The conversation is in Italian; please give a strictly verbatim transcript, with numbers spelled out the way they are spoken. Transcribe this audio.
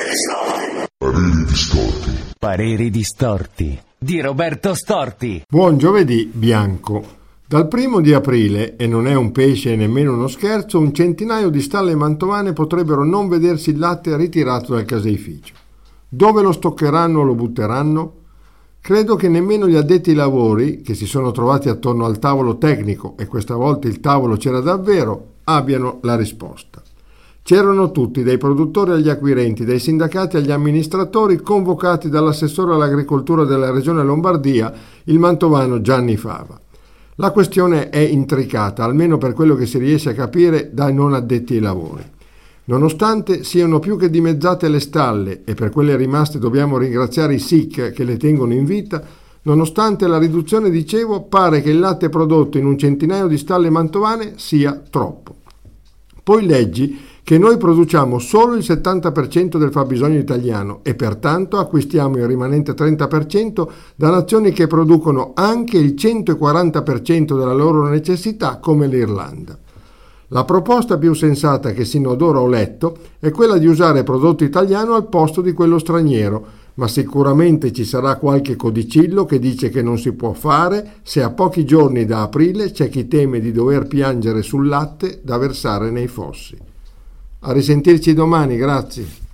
Pareri distorti. Pareri distorti di Roberto Storti. Buon giovedì bianco. Dal primo di aprile, e non è un pesce e nemmeno uno scherzo, un centinaio di stalle mantovane potrebbero non vedersi il latte ritirato dal caseificio. Dove lo stoccheranno o lo butteranno? Credo che nemmeno gli addetti ai lavori, che si sono trovati attorno al tavolo tecnico, e questa volta il tavolo c'era davvero, abbiano la risposta. C'erano tutti, dai produttori agli acquirenti, dai sindacati agli amministratori, convocati dall'assessore all'agricoltura della regione Lombardia, il mantovano Gianni Fava. La questione è intricata, almeno per quello che si riesce a capire dai non addetti ai lavori. Nonostante siano più che dimezzate le stalle, e per quelle rimaste dobbiamo ringraziare i S I C che le tengono in vita, nonostante la riduzione, dicevo, pare che il latte prodotto in un centinaio di stalle mantovane sia troppo. Poi leggi che noi produciamo solo il settanta per cento del fabbisogno italiano e pertanto acquistiamo il rimanente trenta per cento da nazioni che producono anche il centoquaranta per cento della loro necessità, come l'Irlanda. La proposta più sensata che sino ad ora ho letto è quella di usare prodotto italiano al posto di quello straniero, ma sicuramente ci sarà qualche codicillo che dice che non si può fare se a pochi giorni da aprile c'è chi teme di dover piangere sul latte da versare nei fossi. A risentirci domani, grazie.